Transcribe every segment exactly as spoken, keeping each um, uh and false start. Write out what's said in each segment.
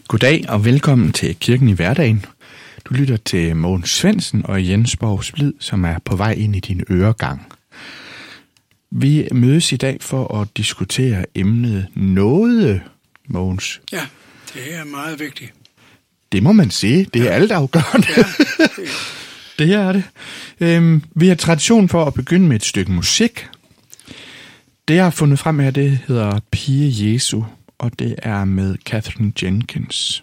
Goddag og velkommen til Kirken i Hverdagen. Du lytter til Mogens Svendsen og Jens Borg Splid, som er på vej ind i din øregang. Vi mødes i dag for at diskutere emnet nåde, Mogens. Ja, det er meget vigtigt. Det må man sige. Det er ja. altafgørende. Ja, det. det er det. Øhm, vi har tradition for at begynde med et stykke musik. Det, jeg har fundet frem her, det hedder Pige Jesu, og det er med Katherine Jenkins.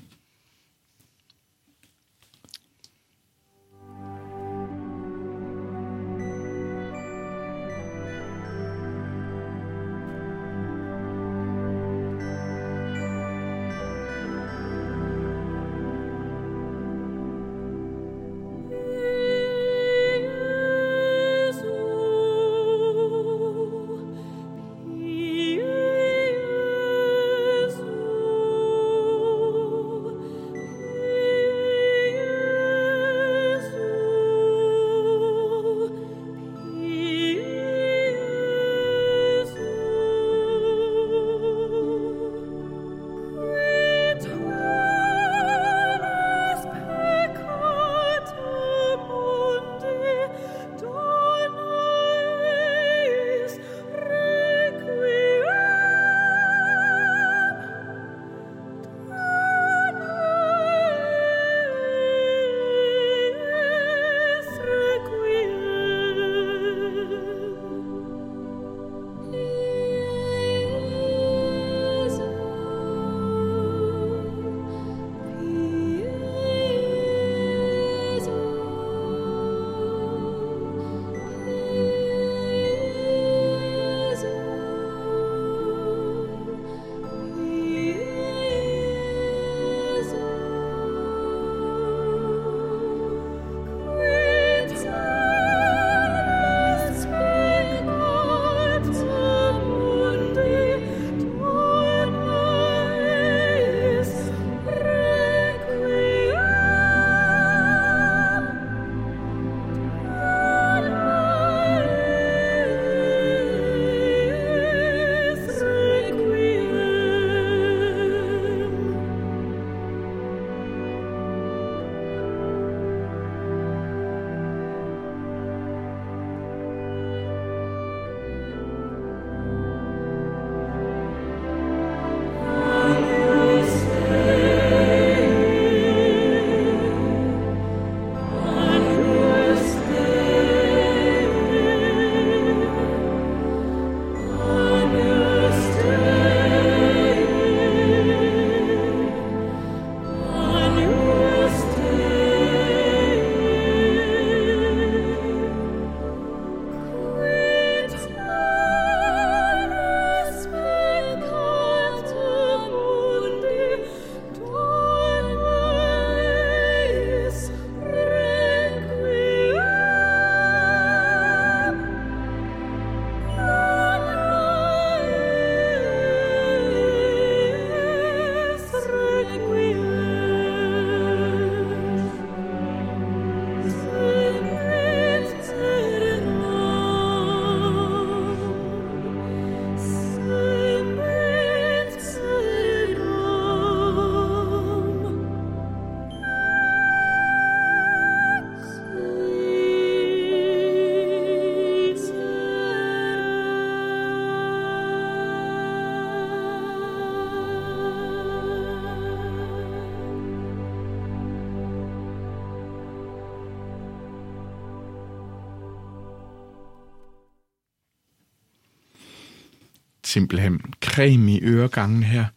Simpelthen creme i øregangen her.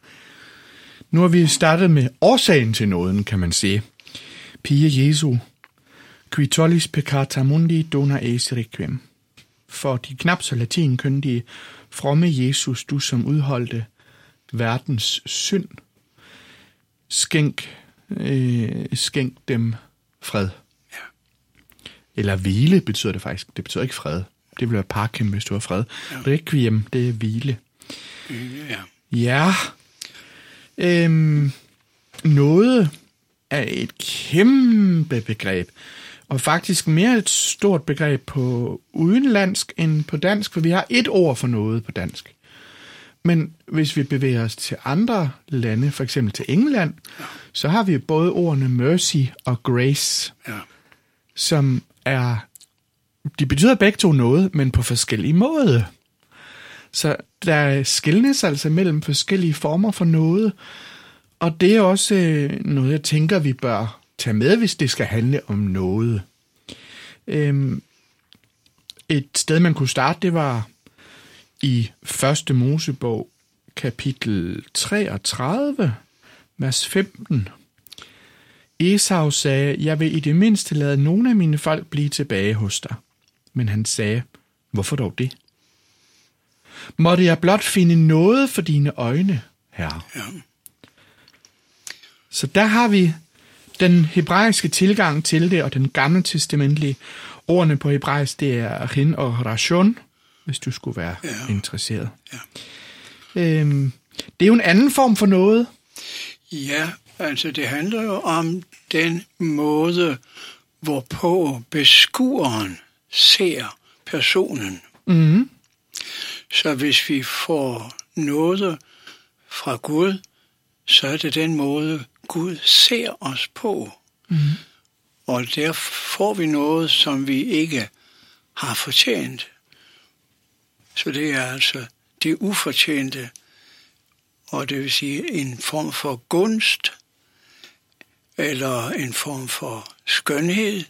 Nu har vi startet med årsagen til nåden, kan man sige. Pige Jesu, qui tollis peccata mundi dona es requiem. For de knap så latinkyndige, fromme Jesus, du som udholdte verdens synd, skænk, øh, skænk dem fred. Ja. Eller hvile betyder det faktisk. Det betyder ikke fred. Det vil være parkem, hvis du har fred. Ja. Requiem, det er hvile. Ja. Ja. Øhm, noget er et kæmpe begreb. Og faktisk mere et stort begreb på udenlandsk end på dansk, for vi har et ord for noget på dansk. Men hvis vi bevæger os til andre lande, for eksempel til England, ja. så har vi både ordene mercy og grace, Ja. som er, de betyder begge to noget, men på forskellige måder. Så der skelnes altså mellem forskellige former for noget, og det er også øh, noget, jeg tænker, vi bør tage med, hvis det skal handle om noget. Øhm, et sted, man kunne starte, det var i første Mosebog, kapitel treogtredive, vers femten. Esau sagde, jeg vil i det mindste lade nogle af mine folk blive tilbage hos dig. Men han sagde, hvorfor dog det? Måtte jeg blot finde noget for dine øjne, herre. Ja. Så der har vi den hebraiske tilgang til det, og den gamle testamentlige. Ordene på hebraisk, det er rin og rashon, hvis du skulle være ja. interesseret. Ja. Øhm, det er jo en anden form for noget. Ja, altså det handler jo om den måde, hvorpå beskueren ser personen. Mm-hmm. Så hvis vi får noget fra Gud, så er det den måde, Gud ser os på. Mm-hmm. Og der får vi noget, som vi ikke har fortjent. Så det er altså det ufortjente, og det vil sige en form for gunst, eller en form for skønhed,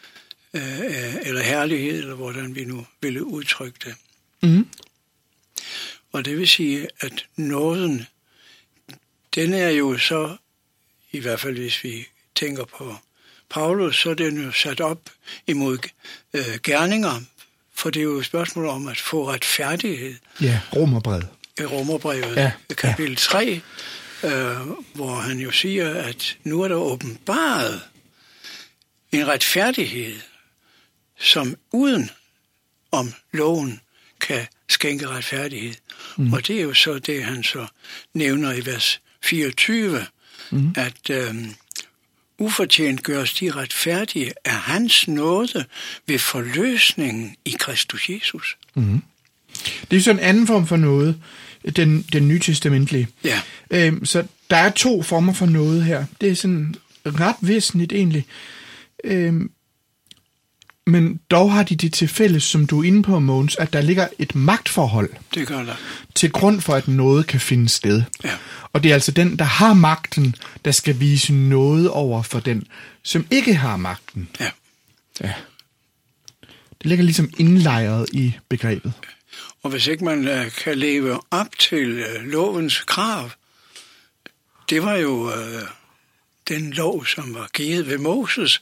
eller herlighed, eller hvordan vi nu ville udtrykke det. Mm. Og det vil sige, at nåden, den er jo så, i hvert fald hvis vi tænker på Paulus, så er den jo sat op imod øh, gerninger, for det er jo et spørgsmål om at få retfærdighed. Ja, Romerbrevet. I Romerbrevet, ja, kapitel ja. tre, øh, hvor han jo siger, at nu er der åbenbaret en retfærdighed, som uden om loven kan skænke retfærdighed. Mm. Og det er jo så det, han så nævner i vers fireogtyve, mm. at øh, ufortjent gøres de retfærdige af hans nåde ved forløsningen i Kristus Jesus. Mm. Det er sådan en anden form for noget, den, den nytestamentlige. Ja. Øhm, så der er to former for noget her. Det er sådan ret væsentligt egentlig. Øhm, men dog har de det til fælles, som du er inde på, Mogens, at der ligger et magtforhold. Det gør der. Til grund for, at noget kan finde sted. Ja. Og det er altså den, der har magten, der skal vise noget over for den, som ikke har magten. Ja. Ja. Det ligger ligesom indlejret i begrebet. Og hvis ikke man uh, kan leve op til uh, lovens krav, det var jo uh, den lov, som var givet ved Moses,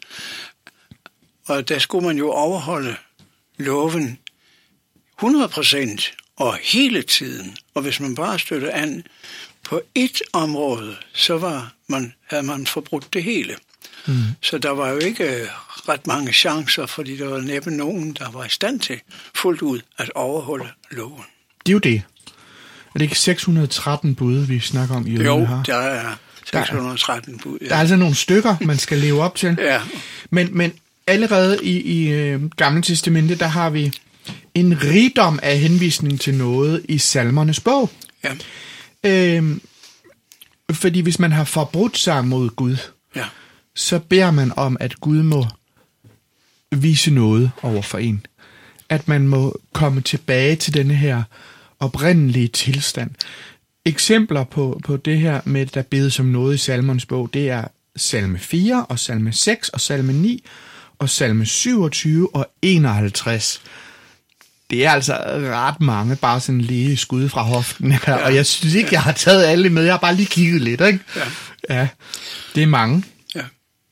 og der skulle man jo overholde loven hundrede procent og hele tiden. Og hvis man bare støttede an på et område, så var man, havde man forbrudt det hele. Mm. Så der var jo ikke ret mange chancer, fordi der var næppe nogen, der var i stand til fuldt ud at overholde loven. Det er jo det. Er det ikke seks hundrede og tretten bud, vi snakker om i øvrigt Jo, her? der er seks hundrede og tretten bud. Ja. Der er altså nogle stykker, man skal leve op til. Ja. Men, men allerede i, i øh, Gamle Testamente, der har vi en rigdom af henvisning til noget i Salmernes bog. Ja. Øhm, fordi hvis man har forbrudt sig mod Gud, Ja. så beder man om, at Gud må vise noget over for en. At man må komme tilbage til denne her oprindelige tilstand. Eksempler på, på det her med, der bedes om noget i Salmernes bog, det er salme fire og salme seks og salme ni og salme syvogtyve og enoghalvtreds. Det er altså ret mange, bare sådan lige skud fra hoften her, ja. Og jeg synes ikke, jeg har taget alle med. Jeg har bare lige kigget lidt, ikke? Ja. Ja, det er mange. Ja.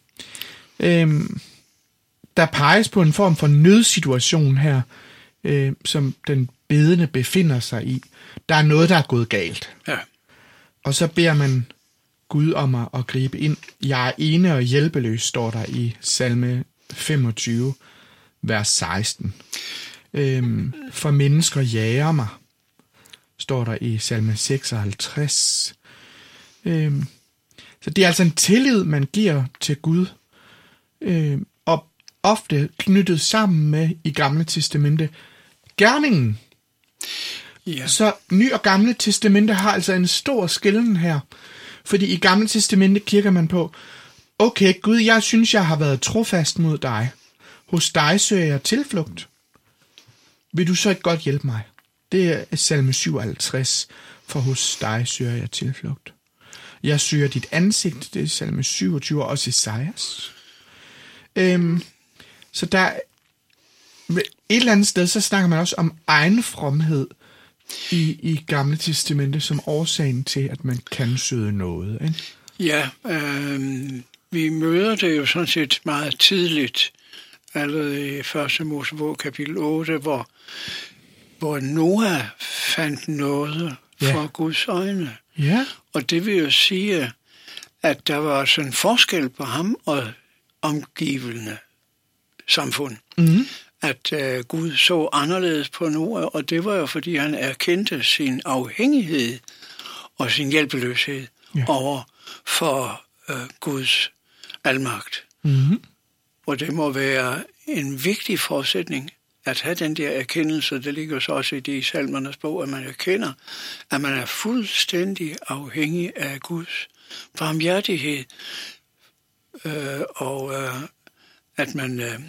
Øhm, der peges på en form for nødsituation her, øh, som den bedende befinder sig i. Der er noget, der er gået galt. Ja. Og så beder man Gud om at, at gribe ind. Jeg er ene og hjælpeløs, står der i salme femogtyve, vers seksten. Øhm, for mennesker jager mig, står der i salme seksoghalvtreds. Øhm, så det er altså en tillid, man giver til Gud, øhm, og ofte knyttet sammen med i Gamle Testamente gerningen. Ja. Så Ny og Gamle Testamente har altså en stor skelnen her. Fordi i Gamle Testamente kigger man på, okay, Gud, jeg synes, jeg har været trofast mod dig. Hos dig søger jeg tilflugt. Vil du så ikke godt hjælpe mig? Det er salme syvoghalvtreds, for hos dig søger jeg tilflugt. Jeg søger dit ansigt, det er salme syvogtyve, og også Esajas. Øhm, så der et eller andet sted, så snakker man også om egen fromhed i, i Gamle Testamente som årsagen til, at man kan søge noget. Ikke? Ja, øh, vi møder det jo sådan set meget tidligt, allerede i første Mosebog kapitel otte, hvor, hvor Noah fandt noget Ja. fra Guds øjne. Ja, Og det vil jo sige, at der var sådan en forskel på ham og omgivende samfund. mm-hmm. At uh, Gud så anderledes på Noah, og det var jo, fordi han erkendte sin afhængighed og sin hjælpeløshed Ja. over for uh, Guds almagt. Mm-hmm. Og det må være en vigtig forudsætning at have den der erkendelse. Det ligger så også i de salmernes bog, at man erkender, at man er fuldstændig afhængig af Guds barmhjertighed, øh, og øh, at man øh,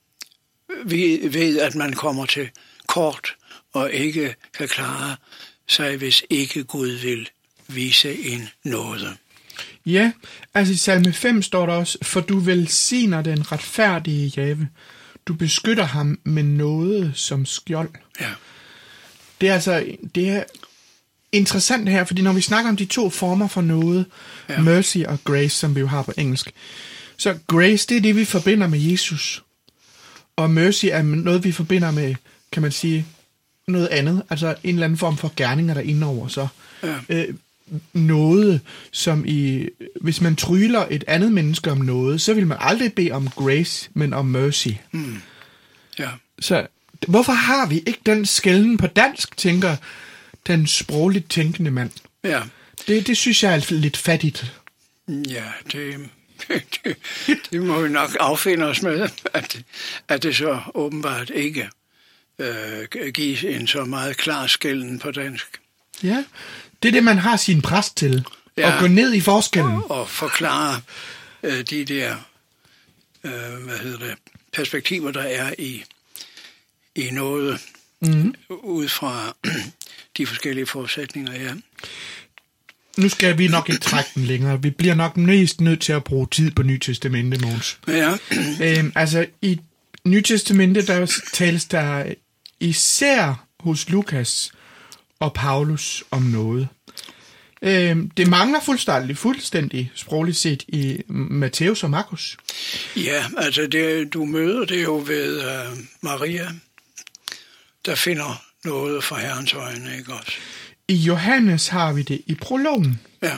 ved, at man kommer til kort og ikke kan klare sig, hvis ikke Gud vil vise en nåde. Ja, altså i salme fem står der også, for du velsigner den retfærdige Jave. Du beskytter ham med noget som skjold. Ja. Det er altså det er interessant her, fordi når vi snakker om de to former for noget, ja. mercy og grace, som vi jo har på engelsk, så grace, det er det, vi forbinder med Jesus. Og mercy er noget, vi forbinder med, kan man sige, noget andet. Altså en eller anden form for gerninger, der er inde over så. Ja. Øh, noget, som i... Hvis man tryller et andet menneske om noget, så vil man aldrig bede om grace, men om mercy. Mm. Ja. Så hvorfor har vi ikke den skelnen på dansk, tænker den sprogligt tænkende mand? Ja. Det, det synes jeg er lidt fattigt. Ja, det, det, det må vi nok affinde os med, at, at det så åbenbart ikke øh, gives en så meget klar skelnen på dansk. Ja, det er det, man har sin præst til. Ja. At gå ned i forskellen. Og forklare øh, de der øh, hvad hedder det, perspektiver, der er i, i noget, mm-hmm. ud fra de forskellige forudsætninger, ja. Nu skal vi nok ikke trække den længere. Vi bliver nok mest nødt til at bruge tid på Nye Testamente, Måns. Ja. øhm, altså, i Nye Testamente, der tales der især hos Lukas og Paulus om noget. Øhm, det mangler fuldstændig, fuldstændig sprogligt set i Matthæus og Markus. Ja, altså det, du møder det jo ved uh, Maria, der finder noget fra Herrens øjne, ikke også? I Johannes har vi det i prologen. Ja.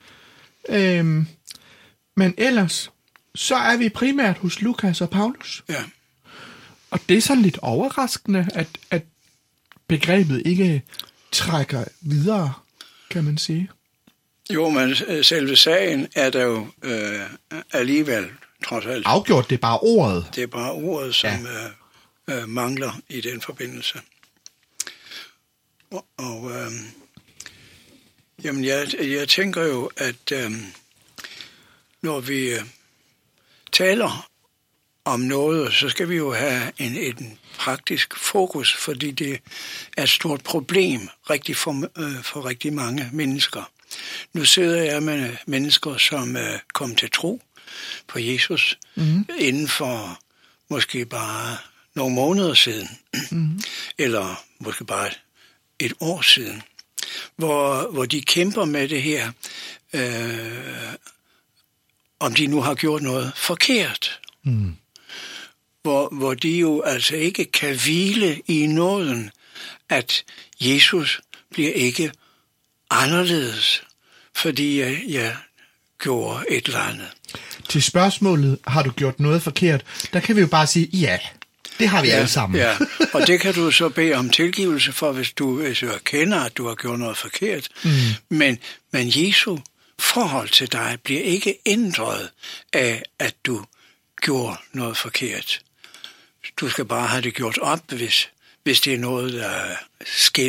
Øhm, men ellers, så er vi primært hos Lukas og Paulus. Ja. Og det er sådan lidt overraskende, at, at begrebet ikke trækker videre, kan man sige. Jo, men selve sagen er der jo øh, alligevel, trods alt. Afgjort, det er bare ordet. Det er bare ordet, som Ja. øh, øh, mangler i den forbindelse. Og, og øh, jamen, jeg, jeg tænker jo, at øh, når vi øh, taler om noget, så skal vi jo have en, en praktisk fokus, fordi det er et stort problem rigtig for, øh, for rigtig mange mennesker. Nu sidder jeg med mennesker, som øh, kom til tro på Jesus mm-hmm. inden for måske bare nogle måneder siden, mm-hmm. eller måske bare et år siden, hvor, hvor de kæmper med det her, øh, om de nu har gjort noget forkert. Mm. Hvor, hvor de jo altså ikke kan hvile i nåden, at Jesus bliver ikke anderledes, fordi jeg, jeg gjorde et eller andet. Til spørgsmålet, har du gjort noget forkert, der kan vi jo bare sige, ja, det har vi ja, alle sammen. Ja, og det kan du så bede om tilgivelse for, hvis du hvis du erkender, at du har gjort noget forkert. Mm. Men, men Jesu forhold til dig bliver ikke ændret af, at du gjorde noget forkert. Du skal bare have det gjort op, hvis, hvis det er noget, der skiller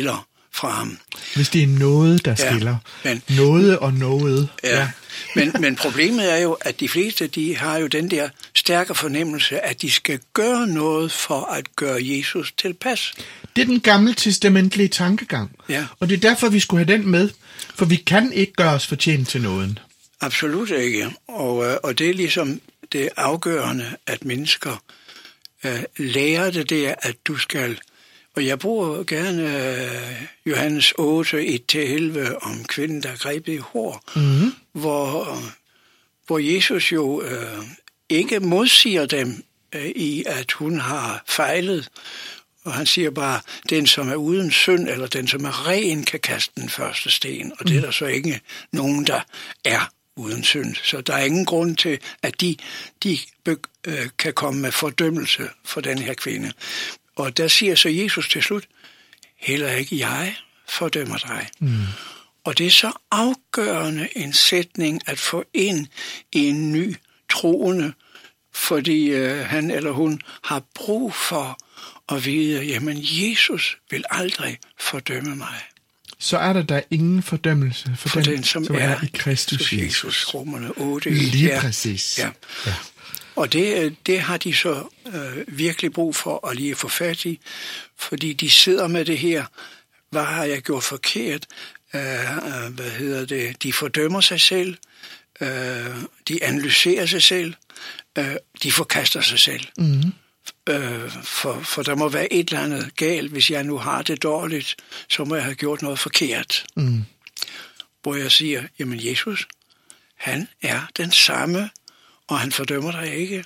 fra ham. Hvis det er noget, der skiller. Ja, men, noget og noget. Ja, ja. men, men problemet er jo, at de fleste, de har jo den der stærke fornemmelse, at de skal gøre noget for at gøre Jesus tilpas. Det er den gamle testamentlige tankegang. Ja. Og det er derfor, vi skulle have den med. For vi kan ikke gøre os fortjent til nåden. Absolut ikke. Og, og det er ligesom det afgørende, at mennesker uh, lærer det der, at du skal... Og jeg bruger gerne uh, Johannes otte, et til elleve om kvinden, der er grebet i hår, mm-hmm. hvor, uh, hvor Jesus jo uh, ikke modsiger dem uh, i, at hun har fejlet. Og han siger bare, den som er uden synd, eller den som er ren, kan kaste den første sten. Og det er der så ikke nogen, der er uden synd. Så der er ingen grund til, at de, de øh, kan komme med fordømmelse for den her kvinde. Og der siger så Jesus til slut, heller ikke jeg fordømmer dig. Mm. Og det er så afgørende en sætning at få ind i en ny troende, fordi øh, han eller hun har brug for at vide, jamen Jesus vil aldrig fordømme mig. Så er der da ingen fordømmelse for, for den, den, som, som er, er i Kristus Jesus. Jesus. Romerne otte. Lige ja. præcis. Ja. Ja. Og det, det har de så øh, virkelig brug for at lige få fat i, fordi de sidder med det her, hvad har jeg gjort forkert? Øh, øh, hvad hedder det? De fordømmer sig selv, øh, de analyserer sig selv, øh, de forkaster sig selv. Mm-hmm. Øh, for, for der må være et eller andet galt, hvis jeg nu har det dårligt, så må jeg have gjort noget forkert. Mm. Hvor jeg siger, jamen Jesus, han er den samme, og han fordømmer dig ikke.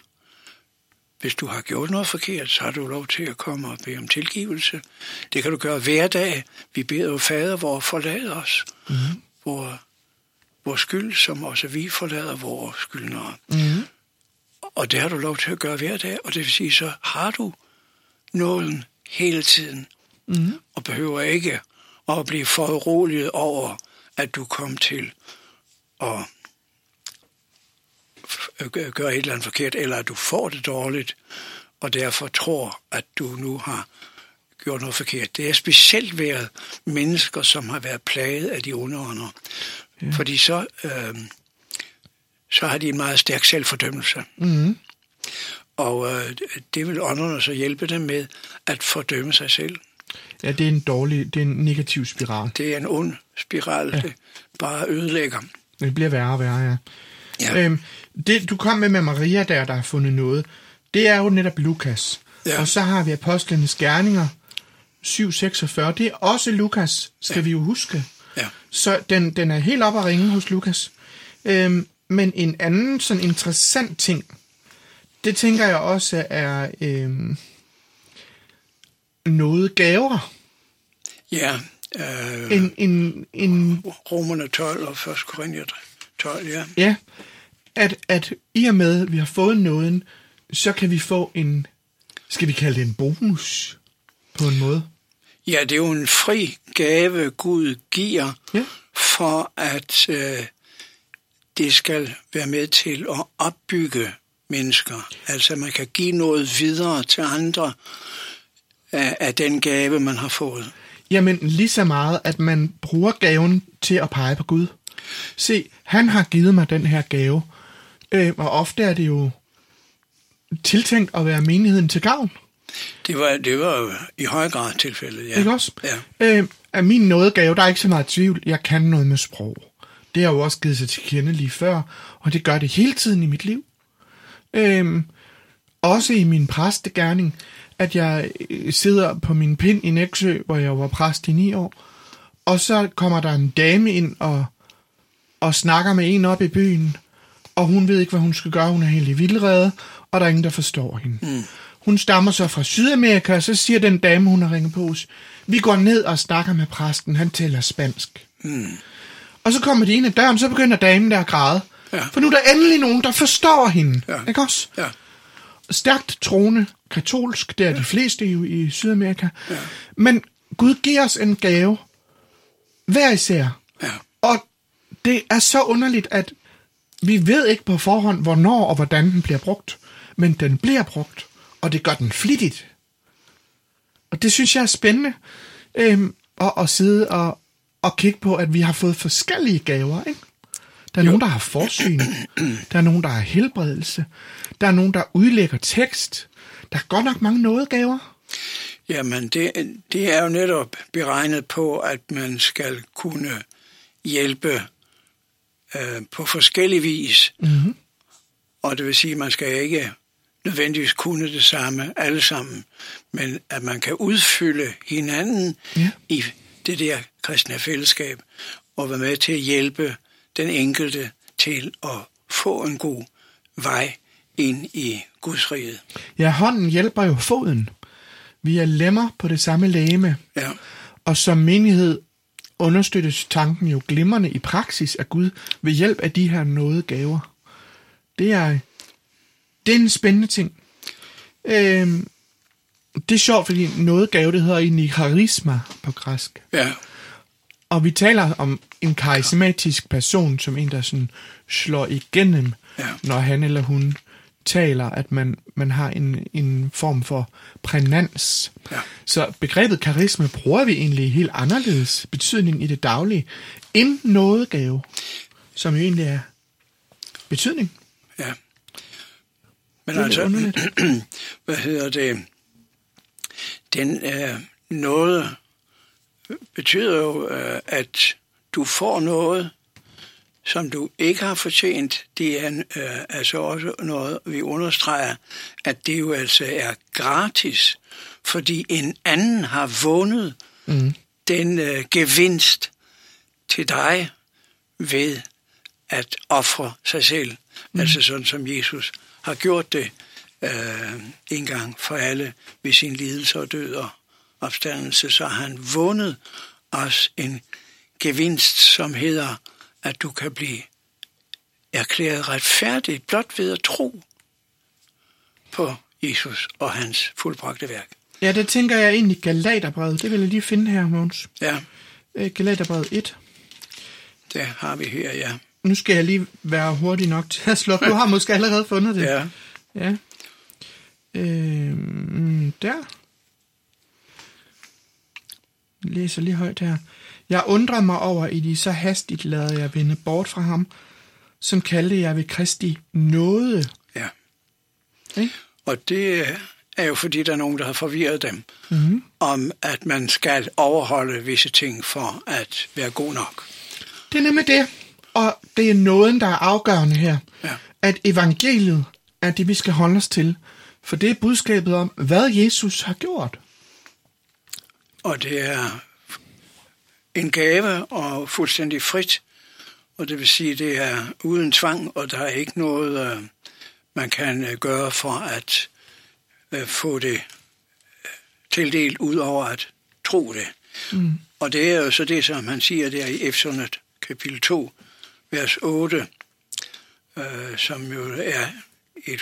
Hvis du har gjort noget forkert, så har du lov til at komme og bede om tilgivelse. Det kan du gøre hver dag. Vi beder jo fader, hvor forlader os. Mm. Hvor, hvor skyld, som også vi forlader vores skyldnere. Mm. Og det har du lov til at gøre hver dag, og det vil sige, så har du nåden hele tiden, mm. og behøver ikke at blive foruroliget over, at du kom til at gøre et eller andet forkert, eller at du får det dårligt, og derfor tror, at du nu har gjort noget forkert. Det er specielt været mennesker, som har været plaget af de onde ånder, ja. Fordi så... Øh, så har de en meget stærk selvfordømmelse. Mm. Og øh, det vil ånderne så hjælpe dem med at fordømme sig selv. Ja, det er en dårlig, det er en negativ spiral. Det er en ond spiral, ja. Det bare ødelægger. Det bliver værre og værre, ja. ja. Øhm, det, du kom med med Maria der, der har fundet noget. Det er jo netop Lukas. Ja. Og så har vi Apostlenes Gerninger syv seksogfyrre. Det er også Lukas, skal ja. vi jo huske. Ja. Så den, den er helt op at ringe hos Lukas. Øhm, Men en anden sådan interessant ting, det tænker jeg også er øhm, noget gaver. Ja. Øh, en, en, en, Romerne tolv og første Korinther tolv, ja. Ja, at, at i og med, at vi har fået nåden, så kan vi få en, skal vi kalde det en bonus på en måde? Ja, det er jo en fri gave, Gud giver, ja. for at... Øh, det skal være med til at opbygge mennesker. Altså man kan give noget videre til andre af, af den gave, man har fået. Jamen lige så meget, at man bruger gaven til at pege på Gud. Se, han har givet mig den her gave, øh, og ofte er det jo tiltænkt at være menigheden til gavn. Det var, det var jo i høj grad tilfældet, ja. Ikke også? Ja. Øh, af min nådegave, der er ikke så meget tvivl. Jeg kan noget med sprog. Det har jo også givet sig til kende lige før, og det gør det hele tiden i mit liv. Øhm, også i min præstegerning, at jeg sidder på min pind i Nexø, hvor jeg var præst i ni år, og så kommer der en dame ind og, og snakker med en op i byen, og hun ved ikke, hvad hun skal gøre. Hun er helt i vildrede, og der er ingen, der forstår hende. Mm. Hun stammer så fra Sydamerika, og så siger den dame, hun har ringet på os, vi går ned og snakker med præsten, han taler spansk. Mm. Og så kommer de ind ad døren, så begynder damen der at græde. Ja. For nu er der endelig nogen, der forstår hende. Ja. Ikke også? Ja. Stærkt troende, katolsk, det er ja. de fleste jo i Sydamerika. Ja. Men Gud giver os en gave, hver især. Ja. Og det er så underligt, at vi ved ikke på forhånd, hvornår og hvordan den bliver brugt. Men den bliver brugt, og det gør den flittigt. Og det synes jeg er spændende. Øhm, og, og sidde og, og kigge på, at vi har fået forskellige gaver, ikke? Der er jo nogen, der har forsyn. Der er nogen, der har helbredelse. Der er nogen, der udlægger tekst. Der er godt nok mange nådegaver. Jamen, det, det er jo netop beregnet på, at man skal kunne hjælpe øh, på forskellig vis. Mm-hmm. Og det vil sige, at man skal ikke nødvendigvis kunne det samme alle sammen, men at man kan udfylde hinanden ja. i det der kristne fællesskab og være med til at hjælpe den enkelte til at få en god vej ind i Guds rige. Ja, hånden hjælper jo foden. Vi er lemmer på det samme legeme. Ja. Og som menighed understøttes tanken jo glimrende i praksis af Gud ved hjælp af de her nådegaver. Det er, det er en spændende ting. Øhm, det er sjovt, fordi nådegave, det hedder egentlig charisma på græsk. Ja. Og vi taler om en karismatisk person, som en, der sådan slår igennem, ja. når han eller hun taler, at man, man har en, en form for prænans. Ja. Så begrebet karisma bruger vi egentlig helt anderledes betydning i det daglige, end nådegave, som jo egentlig er betydning. Ja. Men altså, hvad hedder det? Den øh, noget betyder jo, øh, at du får noget, som du ikke har fortjent. Det er øh, altså også noget, vi understreger, at det jo altså er gratis, fordi en anden har vundet mm. den øh, gevinst til dig ved at ofre sig selv. Mm. Altså sådan som Jesus har gjort det øh, en gang for alle ved sin lidelse og død og opstandelse, så har han vundet os en gevinst, som hedder, at du kan blive erklæret retfærdig blot ved at tro på Jesus og hans fuldbragte værk. Ja, det tænker jeg egentlig Galaterbrevet. Det vil jeg lige finde her, Mogens. Ja. Galaterbrevet et. Det har vi her, ja. Nu skal jeg lige være hurtig nok til at slukke. Du har måske allerede fundet det. Ja. Ja. Øhm, der. Jeg læser lige højt her. Jeg undrer mig over, i de så hastigt lader jeg vende bort fra ham, som kaldte jeg ved Kristi nåde. Ja. Okay? Og det er jo fordi, der er nogen, der har forvirret dem, mm-hmm. om at man skal overholde visse ting for at være god nok. Det er nemlig det, og det er nåden, der er afgørende her. Ja. At evangeliet er det, vi skal holde os til, for det er budskabet om, hvad Jesus har gjort. Og det er en gave og fuldstændig frit, og det vil sige, det er uden tvang, og der er ikke noget, man kan gøre for at få det tildelt ud over at tro det. Mm. Og det er jo så det, som han siger der i Efeserne kapitel to, vers otte, øh, som jo er et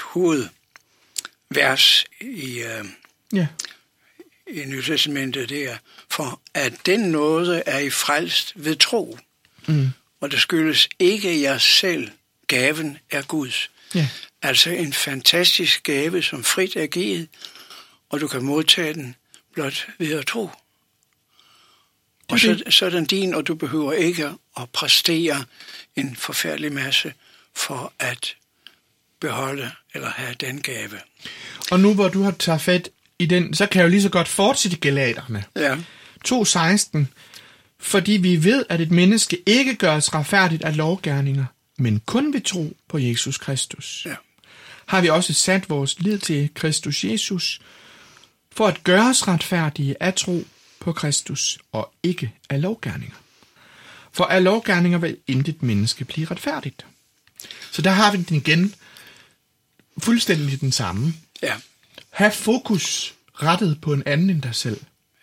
hovedvers i, øh, yeah. i Nye Testamentet, det er, for at den nåde er I frelst ved tro. Mm. Og det skyldes ikke jer selv, gaven er Guds. Yeah. Altså en fantastisk gave, som frit er givet, og du kan modtage den blot ved at tro. Og så, så er den din, og du behøver ikke at præstere en forfærdelig masse for at beholde eller have den gave. Og nu hvor du har taget fat i den, så kan jeg jo lige så godt fortsætte Galaterne. Ja. to seksten. Fordi vi ved, at et menneske ikke gøres retfærdigt af lovgerninger, men kun ved tro på Jesus Kristus. Ja. Har vi også sat vores lid til Kristus Jesus, for at gøres retfærdige af tro på Kristus, og ikke af lovgerninger. For af lovgerninger vil intet menneske blive retfærdigt. Så der har vi den igen fuldstændig den samme. Ja. Ha' fokus rettet på en anden end dig selv.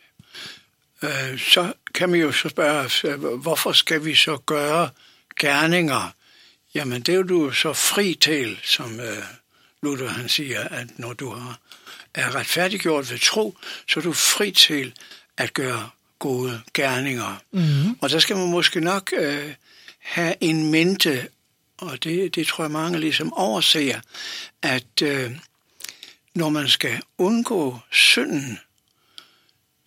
Øh, så kan man jo så spørge os, hvorfor skal vi så gøre gerninger? Jamen det er jo du så fri til, som øh, Luther han siger, at når du har, er retfærdiggjort ved tro, så er du fri til at gøre gode gerninger. Mm-hmm. Og der skal man måske nok øh, have en mente, og det, det tror jeg mange ligesom overser, at øh, når man skal undgå synden,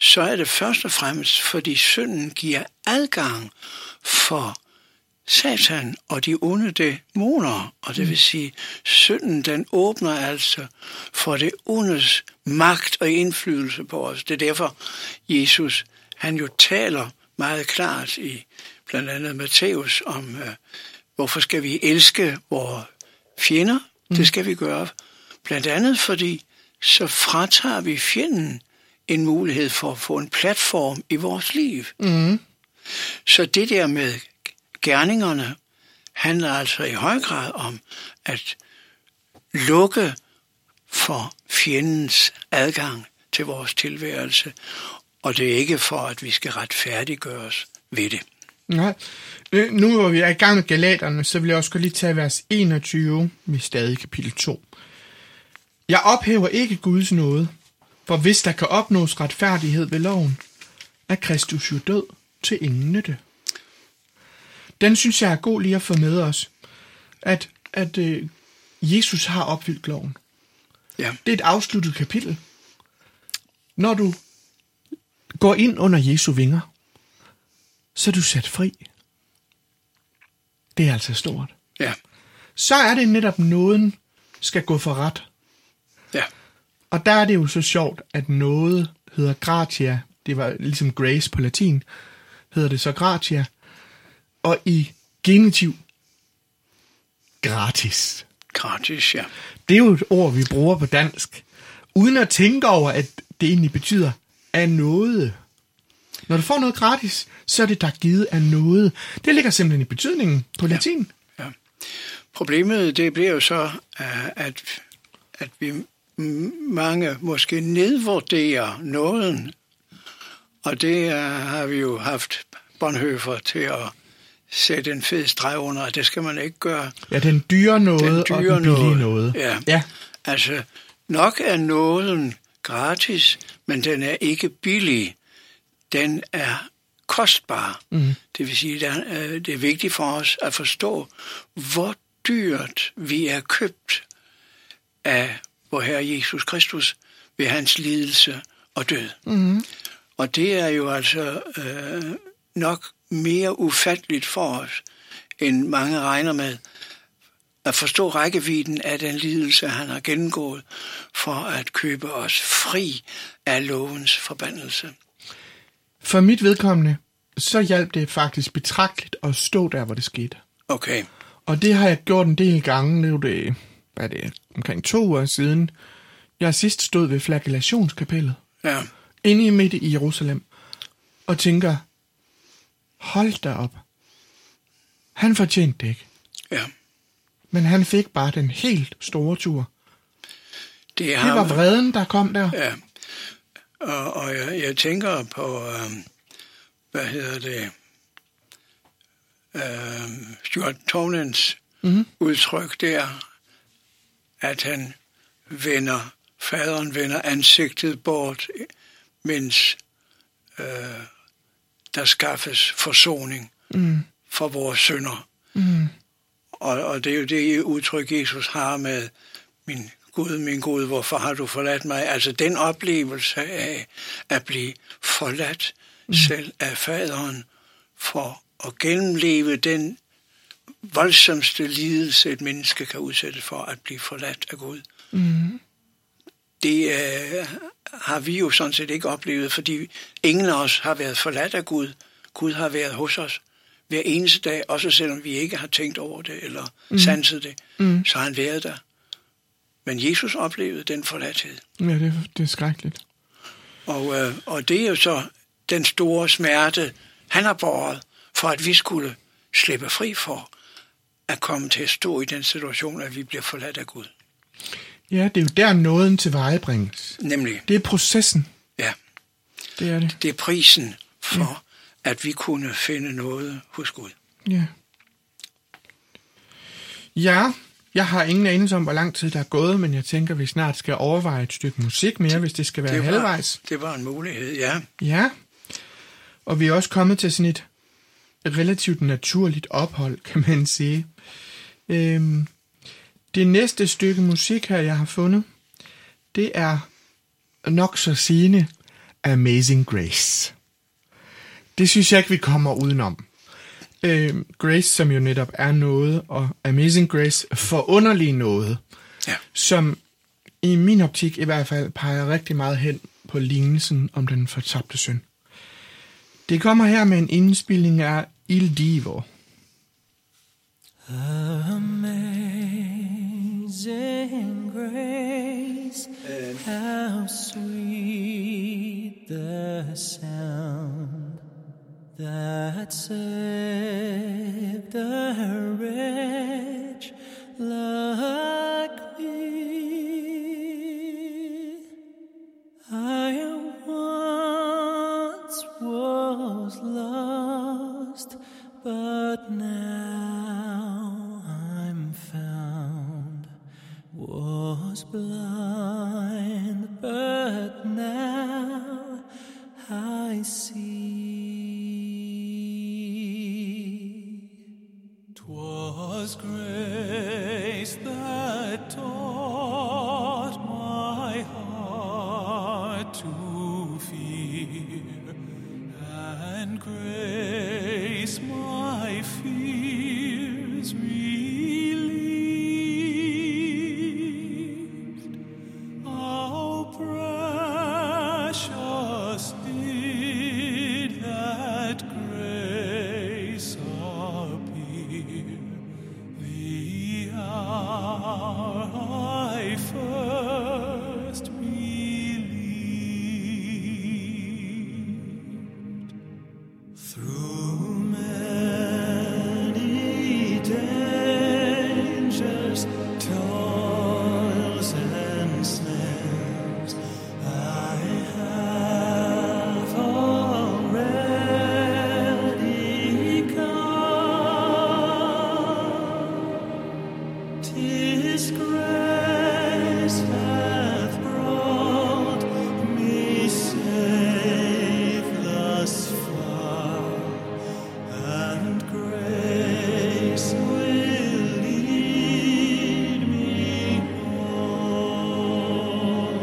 så er det først og fremmest, fordi synden giver adgang for Satan og de onde dæmoner, og det vil sige, synden den åbner altså for det ondes magt og indflydelse på os. Det er derfor, Jesus, han jo taler meget klart i blandt andet Matthæus om, øh, hvorfor skal vi elske vores fjender? Mm. Det skal vi gøre. Blandt andet fordi, så fratager vi fjenden en mulighed for at få en platform i vores liv. Mm. Så det der med gerningerne handler altså i høj grad om at lukke for fjendens adgang til vores tilværelse, og det er ikke for, at vi skal retfærdiggøres ved det. Nej. Nu hvor vi er i gang med Galaterne, så vil jeg også godt lige tage vers enogtyve, vi er stadig i kapitel to. Jeg ophæver ikke Guds nåde, for hvis der kan opnås retfærdighed ved loven, er Kristus jo død til ingen nytte. Den synes jeg er god lige at få med os, at, at øh, Jesus har opfyldt loven. Ja. Det er et afsluttet kapitel. Når du går ind under Jesu vinger, så er du sat fri. Det er altså stort. Ja. Så er det netop nåden skal gå for ret. Ja. Og der er det jo så sjovt, at noget hedder gratia. Det var ligesom grace på latin. Hedder det så gratia. Og i genitiv gratis. Gratis, ja. Det er jo et ord, vi bruger på dansk. Uden at tænke over, at det egentlig betyder af noget. Når du får noget gratis, så er det der givet af noget. Det ligger simpelthen i betydningen på latin. Ja. Ja. Problemet, det bliver jo så, at, at vi mange måske nedvurderer nåden. Og det har vi jo haft Bonhoeffer til at sætte en fed streg under, og det skal man ikke gøre. Ja, den dyre noget den dyre og den billige noget. noget. Ja. ja, altså nok er nåden gratis, men den er ikke billig. Den er kostbar. Mm. Det vil sige, at det er vigtigt for os at forstå, hvor dyrt vi er købt af vor Herre Jesus Kristus ved hans lidelse og død. Mm. Og det er jo altså øh, nok mere ufatteligt for os, end mange regner med, at forstå rækkevidden af den lidelse, han har gennemgået, for at købe os fri af lovens forbandelse. For mit vedkommende, så hjalp det faktisk betragteligt at stå der, hvor det skete. Okay. Og det har jeg gjort en del gange. Nu er det, hvad er det, omkring to år siden. Jeg sidst stod ved flagellationskapellet. Ja. Inde i midt i Jerusalem. Og tænker, hold da op. Han fortjente det ikke. Ja. Men han fik bare den helt store tur. Det, har... det var vreden, der kom der. Ja. Og, og jeg, jeg tænker på, øh, hvad hedder det, øh, Stuart Tonens mm-hmm. udtryk der, at han vender, faderen vender ansigtet bort, mens øh, der skaffes forsoning mm. for vores synder. Mm. Og, og det er jo det udtryk, Jesus har med min Gud, min Gud, hvorfor har du forladt mig? Altså den oplevelse af at blive forladt mm. selv af faderen for at gennemleve den voldsomste lidelse, et menneske kan udsætte for at blive forladt af Gud. Mm. Det øh, har vi jo sådan set ikke oplevet, fordi ingen af os har været forladt af Gud. Gud har været hos os hver eneste dag, også selvom vi ikke har tænkt over det eller mm. sanset det, mm. så har han været der. Men Jesus oplevede den forladthed. Ja, det, det er skrækkeligt. Og, øh, og det er jo så den store smerte, han har båret, for at vi skulle slippe fri for at komme til at stå i den situation, at vi bliver forladt af Gud. Ja, det er jo der nåden til vejebringes. Nemlig. Det er processen. Ja. Det er det. Det er prisen for, ja. at vi kunne finde noget hos Gud. Ja. Ja, jeg har ingen anelse om, hvor lang tid der er gået, men jeg tænker, vi snart skal overveje et stykke musik mere, hvis det skal være det var, halvvejs. Det var en mulighed, ja. Ja, og vi er også kommet til sådan et relativt naturligt ophold, kan man sige. Øhm, det næste stykke musik her, jeg har fundet, det er nok så sigende, Amazing Grace. Det synes jeg ikke, vi kommer udenom. Øh, Grace, som jo netop er noget, og Amazing Grace, forunderlig noget, ja. Som i min optik i hvert fald peger rigtig meget hen på lignelsen om den fortabte søn. Det kommer her med en indspilning af Il Divo. Amazing grace, how sweet the sound that saved a wretch like me. I once was lost, but now I'm found. Was blind, but now I see. 'Twas grace that taught my heart to fear, and grace my fears relieved. How precious did that grace appear, the hour I first believed. Through many dangers, toils and snares, I have already come. 'Tis grace hath brought me safe thus far, and grace will lead me home.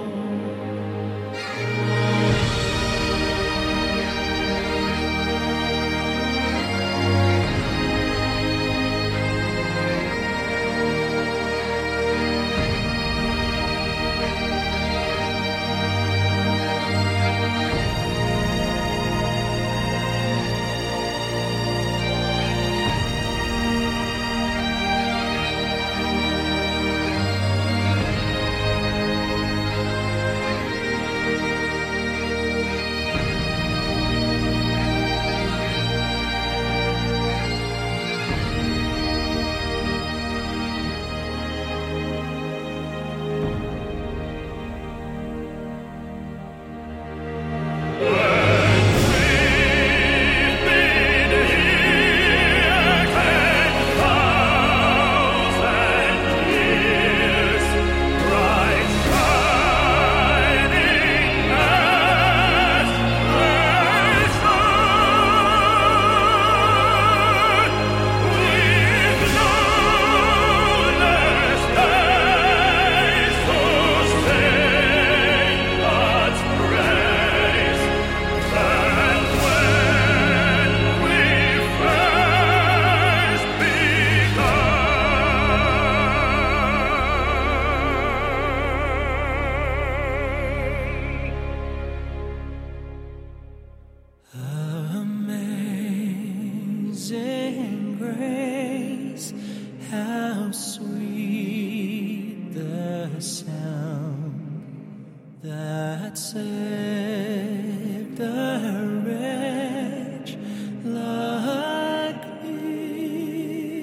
Amazing grace, how sweet the sound that saved a wretch like me.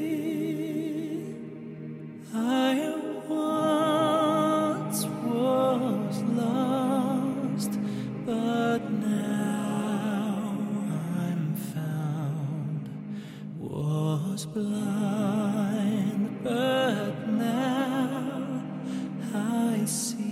I once was lost, but now I'm found. Was blind, but now I see.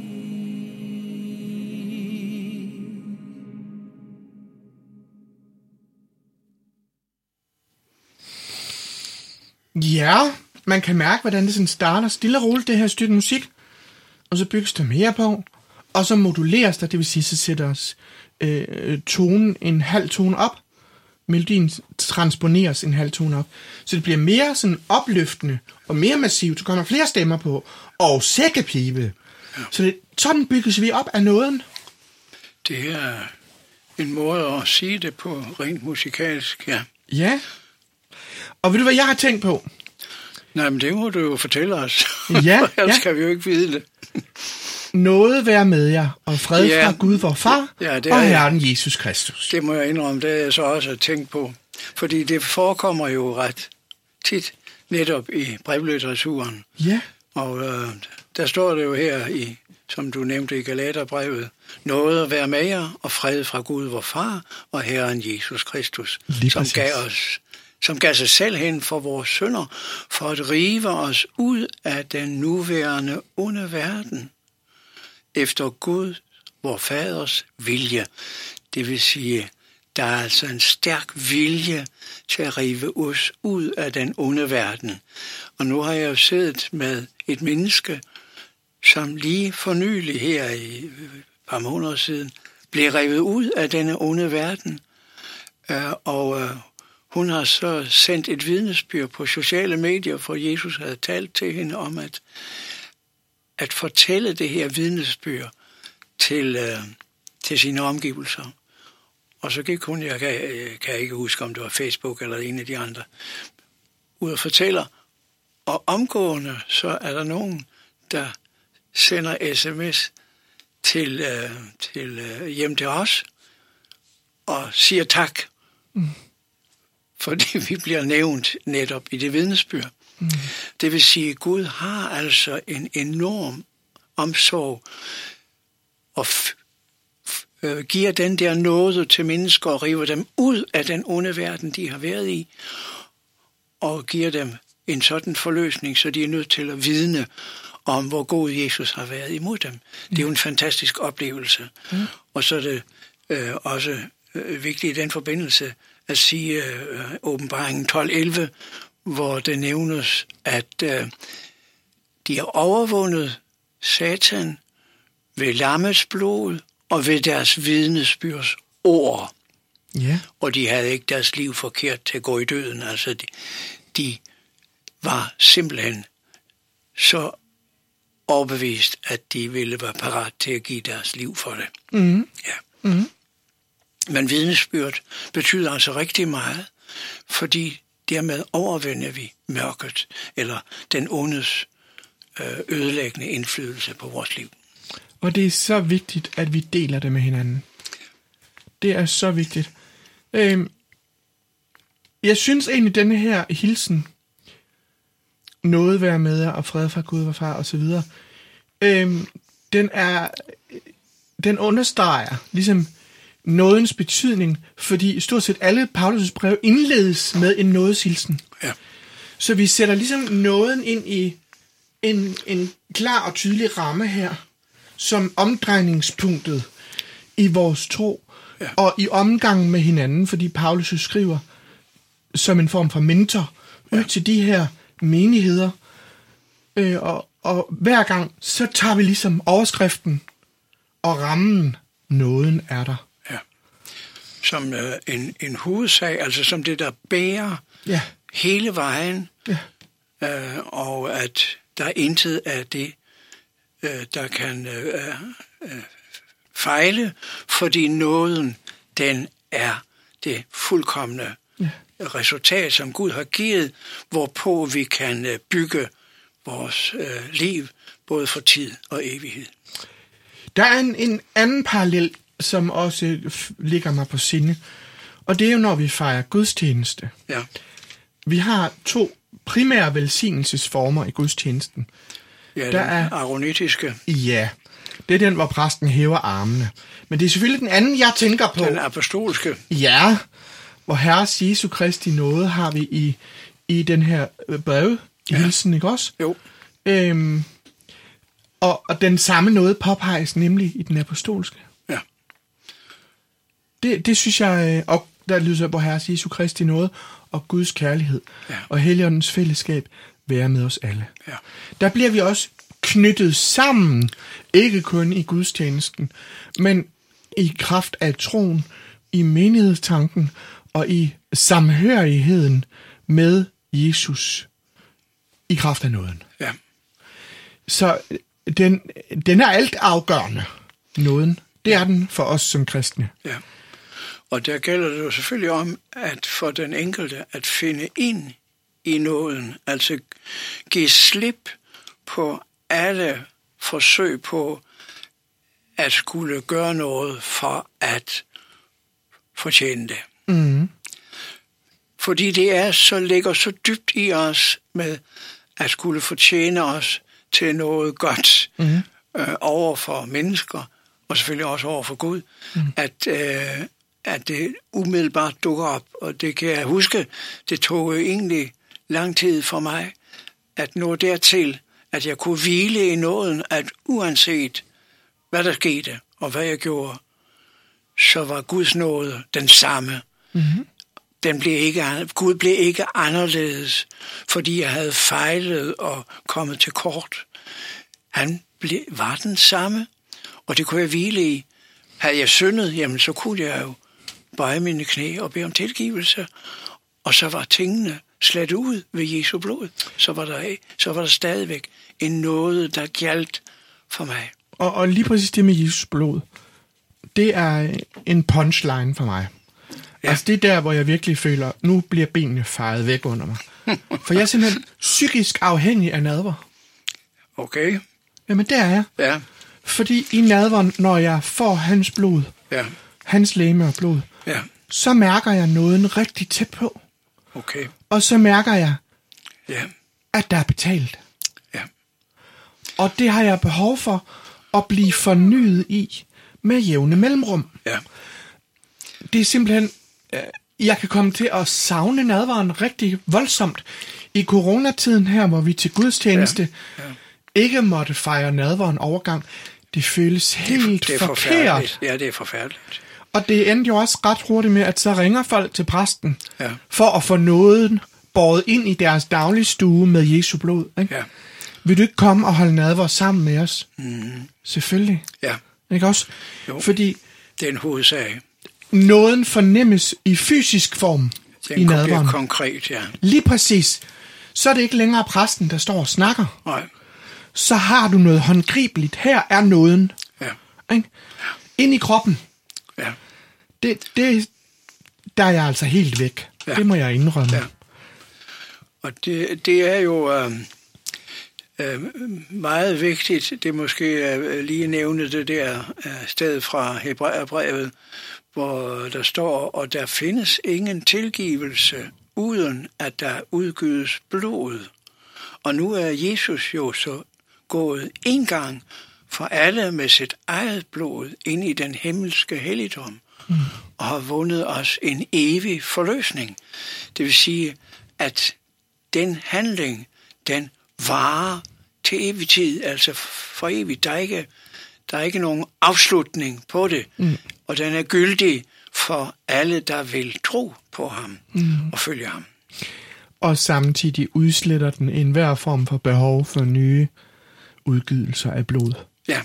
Ja, man kan mærke, hvordan det sådan starter stille og roligt, det her stykke musik. Og så bygges der mere på. og så moduleres der, det vil sige, så sætter os øh, tonen en halv tone op, melodien transponeres en halv tone op, så det bliver mere sådan opløftende og mere massivt, så kommer der flere stemmer på, og sækkepibe. Ja. Så det, sådan bygges vi op af nåden. Det er en måde at sige det på rent musikalsk, ja. Ja. Og ved du, hvad jeg har tænkt på? Nej, men det må du jo fortælle os. Ja, Ellers ja. kan vi jo ikke vide det. Noget være med jer, og fred Ja. fra Gud vor Far, Ja, det og er- Herren Jesus Kristus. Det må jeg indrømme, det har jeg så også tænkt på. Fordi det forekommer jo ret tit netop i brevlitteraturen. Ja, Og øh, der står det jo her, i, som du nævnte i Galaterbrevet, noget at være med jer, og fred fra Gud vor Far og Herren Jesus Kristus, Lige som præcis. gav, os, som gav sig selv hen for vores synder, for at rive os ud af den nuværende onde verden, efter Gud, vor Faders vilje. Det vil sige, der er altså en stærk vilje til at rive os ud af den onde verden. Og nu har jeg jo siddet med et menneske, som lige for nylig her i et par måneder siden, blev revet ud af denne onde verden. Øh, Og øh, hun har så sendt et vidnesbyrd på sociale medier, for Jesus havde talt til hende om at, at fortælle det her vidnesbyrd til, øh, til sine omgivelser. Og så gik hun, jeg kan, jeg kan ikke huske, om det var Facebook eller en af de andre, ud og fortæller. Og omgående, så er der nogen, der sender sms til, øh, til øh, hjem til os og siger tak, mm. fordi vi bliver nævnt netop i det vidnesbyrd. Mm. Det vil sige, at Gud har altså en enorm omsorg og f- f- øh, giver den der nåde til mennesker og river dem ud af den onde verden, de har været i, og giver dem en sådan forløsning, så de er nødt til at vidne om, hvor god Jesus har været imod dem. Det er jo en fantastisk oplevelse. Mm. Og så er det øh, også øh, vigtigt i den forbindelse at sige øh, åbenbaringen tolv elleve, hvor det nævnes, at øh, de har overvundet Satan ved lammets blod og ved deres vidnesbyrds ord. ja, Og de havde ikke deres liv forkert til at gå i døden. Altså, de, de var simpelthen så overbevist, at de ville være parat til at give deres liv for det. mm. Ja. Mm. Men vidnesbyrd betyder altså rigtig meget, fordi dermed overvinder vi mørket, eller den ondes øh, ødelæggende indflydelse på vores liv. Og det er så vigtigt, at vi deler det med hinanden. Det er så vigtigt. Øhm, jeg synes egentlig, denne her hilsen, noget være med jer, og fred fra Gud, vor Far, og så videre, øhm, den er, den understreger ligesom nådens betydning, fordi stort set alle Paulus' brev indledes med en nådeshilsen. Ja. Så vi sætter ligesom nåden ind i en, en klar og tydelig ramme her, som omdrejningspunktet i vores tro, Ja. og i omgangen med hinanden, fordi Paulus jo skriver som en form for mentor ud til de her menigheder, øh, og, og hver gang, så tager vi ligesom overskriften og rammen, nåden er der. Ja. Som øh, en, en hovedsag, altså som det, der bærer Ja, hele vejen, ja, øh, og at der er intet af det, øh, der kan øh, øh, fejle, fordi nåden, den er det fuldkomne ja. resultat, som Gud har givet, hvorpå vi kan øh, bygge vores øh, liv, både for tid og evighed. Der er en, en anden parallel, som også f- ligger mig på sinde, og det er jo, når vi fejrer gudstjeneste. Ja, Vi har to primære velsignelsesformer i gudstjenesten. ja Der den er- aronitiske, Ja, det er den, hvor præsten hæver armene. Men det er selvfølgelig den anden, jeg tænker på. den apostolske. Ja, hvor Herres Jesu Kristi nåde har vi i, i den her øh, brev, i Ja. hilsen, ikke også? Jo, Øhm, og, og den samme nåde påpeges nemlig i den apostolske. ja, Det, det synes jeg, øh, og der lyder så på Herres Jesu Kristi nåde, og Guds kærlighed, Ja. og Helligåndens fællesskab være med os alle. ja, Der bliver vi også knyttet sammen, ikke kun i gudstjenesten, men i kraft af troen, i menighedstanken og i samhørigheden med Jesus i kraft af nåden. Ja. Så den, den er alt afgørende, nåden. Det er den for os som kristne. Ja. Og der gælder det jo selvfølgelig om, at for den enkelte at finde ind i nåden, altså give slip på alle forsøg på at skulle gøre noget for at fortjene det. Mm. Fordi det er så ligger så dybt i os med at skulle fortjene os til noget godt mm. øh, over for mennesker, og selvfølgelig også over for Gud, mm. at, øh, at det umiddelbart dukker op. Og det kan jeg huske, det tog jo egentlig lang tid for mig at nå dertil, at jeg kunne hvile i nåden, at uanset hvad der skete og hvad jeg gjorde, så var Guds nåde den samme. Mm-hmm. Den blev ikke, Gud blev ikke anderledes, fordi jeg havde fejlet og kommet til kort. Han blev, var den samme, og det kunne jeg hvile i. Havde jeg syndet, jamen så kunne jeg jo bøje mine knæ og bede om tilgivelse, og så var tingene slet ud ved Jesu blod. Så var der, så var der stadigvæk en nåde, der gjaldt for mig. Og, og lige præcis det med Jesus blod, det er en punchline for mig. Ja. Altså det er der, hvor jeg virkelig føler, nu bliver benene fejet væk under mig. For jeg er simpelthen psykisk afhængig af nadver. Okay. Jamen det er jeg. Ja. Fordi i nadveren, når jeg får hans blod, ja. hans legeme og blod, ja. så mærker jeg nåden rigtig tæt på. Okay. Og så mærker jeg, ja. at der er betalt. Ja. Og det har jeg behov for at blive fornyet i med jævne mellemrum. Ja. Det er simpelthen, jeg kan komme til at savne nadveren rigtig voldsomt. I coronatiden her, hvor vi til gudstjeneste ja. Ja. ikke måtte fejre nadveren overgang, det føles helt det, det er forkert. Ja, det er forfærdeligt. Og det endte jo også ret hurtigt med, at så ringer folk til præsten, ja. for at få nåden båret ind i deres dagligstue med Jesu blod. Ikke? Ja. Vil du ikke komme og holde nadver sammen med os? Mm. Selvfølgelig. Ja. Ikke også? Jo. Fordi det er en hovedsag. Nåden fornemmes i fysisk form den i nadveren. Den konkret, ja. Lige præcis. Så er det ikke længere præsten, der står og snakker. Nej. Så har du noget håndgribeligt. Her er nåden. Ja. Ikke? Ind i kroppen. Ja. Det, det, der er jeg altså helt væk. Ja. Det må jeg indrømme. Ja. Og det, det er jo øh, øh, meget vigtigt, det måske øh, lige nævne det der øh, sted fra Hebræerbrevet, hvor der står, og der findes ingen tilgivelse, uden at der udgydes blod. Og nu er Jesus jo så gået en gang for alle med sit eget blod ind i den himmelske helligdom, mm. og har vundet os en evig forløsning. Det vil sige, at den handling, den varer til evig tid, altså for evigt. Der er ikke, der er ikke nogen afslutning på det, mm. og den er gyldig for alle, der vil tro på ham mm. og følge ham. Og samtidig udsletter den enhver form for behov for nye udgydelser af blod. Ja,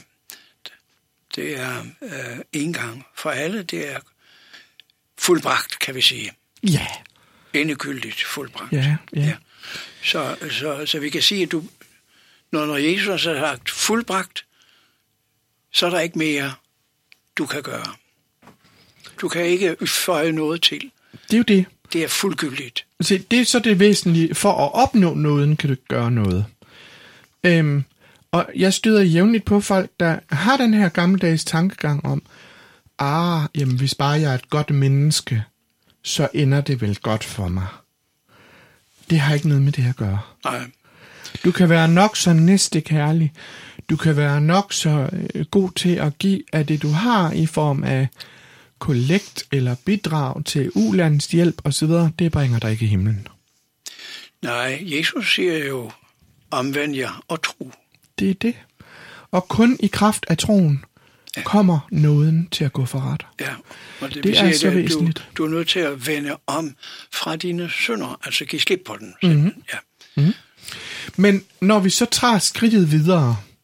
det er øh, en gang for alle, det er fuldbragt, kan vi sige. Ja. Endegyldigt fuldbragt. Ja, ja. ja. Så, så, så vi kan sige, at du, når, når Jesus har sagt fuldbragt, så er der ikke mere, du kan gøre. Du kan ikke føje noget til. Det er jo det. Det er fuldgyldigt. Se, det er så det væsentlige. For at opnå nåden, kan du ikke gøre noget. Øhm, og jeg støder jævnligt på folk, der har den her gammeldags tankegang om, ah, jamen hvis bare jeg er et godt menneske, så ender det vel godt for mig. Det har ikke noget med det at gøre. Nej. Du kan være nok så næstekærlig. Du kan være nok så god til at give af det, du har i form af kollekt eller bidrag til ulandshjælp osv. Det bringer dig ikke i himlen. Nej, Jesus siger jo, omvend jer og tro. Det er det. Og kun i kraft af troen ja. kommer nåden til at gå for ret. Ja, og det, det er så væsentligt. Du, du er nødt til at vende om fra dine synder, altså give slip på den. Mm-hmm. Ja. Mm-hmm. Men når vi så tager skridtet videre,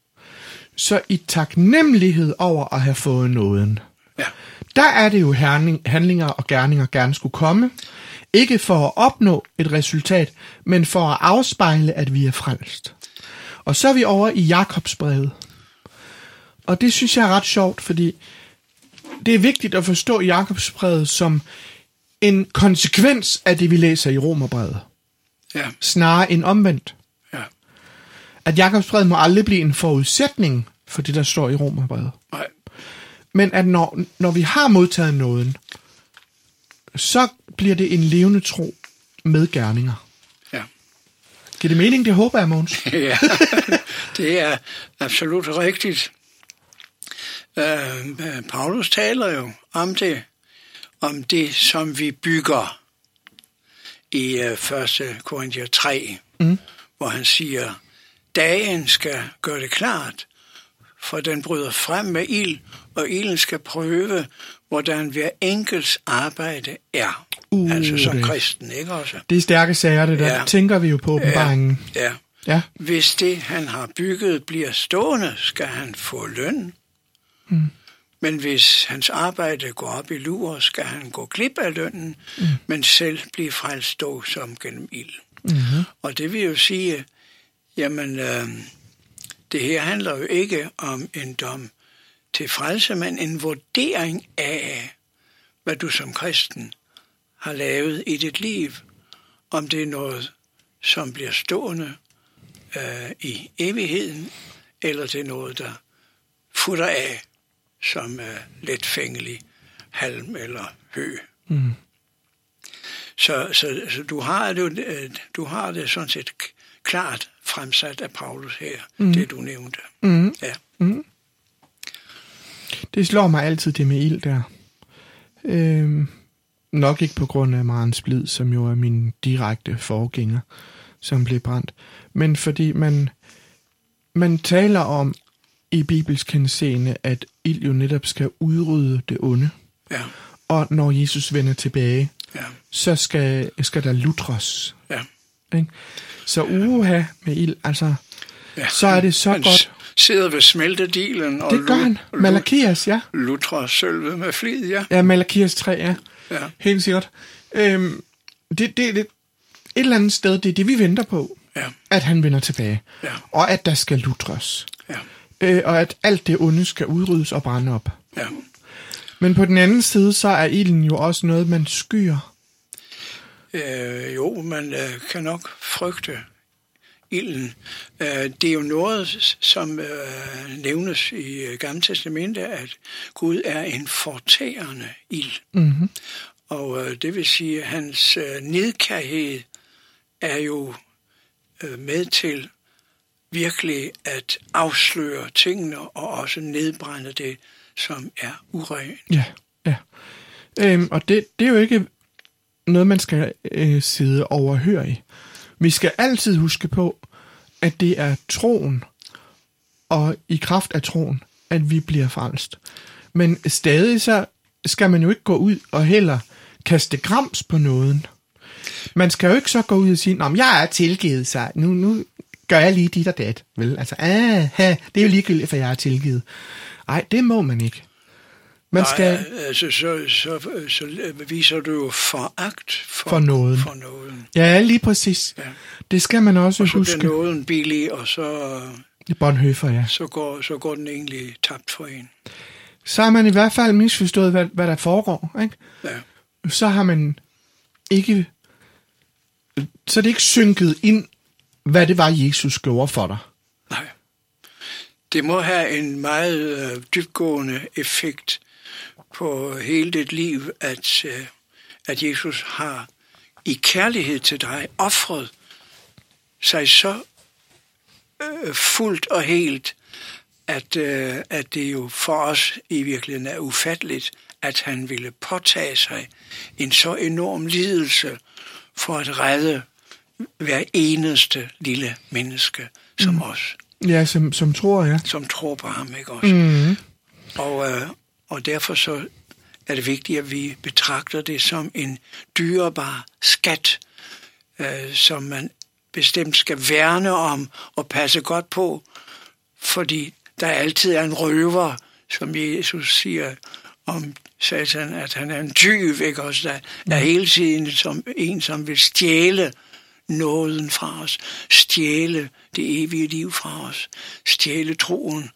så i taknemmelighed over at have fået nåden, Ja. der er det jo handlinger og gerninger gerne skulle komme. Ikke for at opnå et resultat, men for at afspejle, at vi er frelst. Og så er vi over i Jakobsbrevet. Og det synes jeg er ret sjovt, fordi det er vigtigt at forstå Jakobsbrevet som en konsekvens af det, vi læser i Romerbrevet. Ja. Snarere end omvendt. Ja. At Jakobsbrevet må aldrig blive en forudsætning for det, der står i Romerbrevet. Nej. Men at når, når vi har modtaget nåden, så bliver det en levende tro med gerninger. Ja. Giver det mening? Det håber jeg, Mogens. Ja, det er absolut rigtigt. Uh, Paulus taler jo om det, om det, som vi bygger i uh, første Korinther tre, mm. hvor han siger, dagen skal gøre det klart, for den bryder frem med ild, og ilden skal prøve, hvordan hver enkelts arbejde er. Uh, altså som det. Kristen, ikke også? Det er stærke sager, det der. Ja. Tænker vi jo på åbenbaringen. Ja, ja. Ja. Hvis det, han har bygget, bliver stående, skal han få løn. Mm. Men hvis hans arbejde går op i lur, skal han gå glip af lønnen, mm. men selv blive frelst dog som gennem ild. Mm-hmm. Og det vil jo sige, jamen, øh, det her handler jo ikke om en dom til frelse, men en vurdering af, hvad du som kristen har lavet i dit liv. Om det er noget, som bliver stående øh, i evigheden, eller det er noget, der futter af som øh, letfængelig halm eller hø. Mm. Så, så, så du, har det, øh, du har det sådan set klart fremsat af Paulus her, mm. det du nævnte. Mm. Ja. Mm. Det slår mig altid det med ild der. Øhm, nok ikke på grund af Maren Splid, som jo er min direkte forgænger, som blev brændt, men fordi man, man taler om i bibelsk henseende, at ild jo netop skal udrydde det onde. Ja. Og når Jesus vender tilbage, ja. så skal, skal der lutres. Ja. Ikke? Så uha med ild, altså, ja. så er det så han godt. Sidder ved smeltedilen og det gør han. Malakias, ja. Lutrer sølvet med flid, ja. Ja, Malakias tre, ja. ja. Helt sikkert. Øhm, det, det, det, et eller andet sted, det er det, vi venter på. Ja. At han vender tilbage. Ja. Og at der skal lutres. Ja. Øh, og at alt det onde skal udryddes og brænde op. Ja. Men på den anden side, så er ilden jo også noget, man skyer. Øh, jo, man øh, kan nok frygte ilden. Øh, det er jo noget, som øh, nævnes i øh, Gamle Testamentet, at Gud er en fortærende ild. Mm-hmm. Og øh, det vil sige, at hans øh, nidkærhed er jo øh, med til virkelig at afsløre tingene og også nedbrænde det, som er urent. Ja, ja. Øhm, og det, det er jo ikke noget, man skal øh, sidde overhørig. Vi skal altid huske på, at det er troen, og i kraft af troen, at vi bliver frelst. Men stadig så skal man jo ikke gå ud og heller kaste grams på nåden. Man skal jo ikke så gå ud og sige, nå, jeg er tilgivet, så nu, nu gør jeg lige dit og dat. Vel? Altså, aha, det er jo ligegyldigt, for jeg er tilgivet. Nej, det må man ikke. Man Nej, skal... altså, så, så, så, så viser du jo foragt for, for nåden. For nåden. Ja, lige præcis. Ja. Det skal man også og så huske. Og så bliver nåden billig, og så... Bonhoeffer, ja. Så går, så går den egentlig tabt for en. Så har man i hvert fald misforstået, hvad, hvad der foregår, ikke? Ja. Så har man ikke... Så er det ikke synket ind, hvad det var, Jesus gjorde for dig. Nej. Det må have en meget øh, dybtgående effekt på hele dit liv, at, øh, at Jesus har i kærlighed til dig ofret sig så øh, fuldt og helt, at, øh, at det jo for os i virkeligheden er ufatteligt, at han ville påtage sig en så enorm lidelse for at redde hver eneste lille menneske som mm. os. Ja, som, som tror, ja. Som tror på ham, ikke også? Mm. Og, øh, og derfor så er det vigtigt, at vi betragter det som en dyrebar skat, øh, som man bestemt skal værne om og passe godt på, fordi der altid er en røver, som Jesus siger om Satan, at han er en tyv, ikke også, der mm. er hele tiden som en, som vil stjæle nåden fra os, stjæle det evige liv fra os, stjæle troen.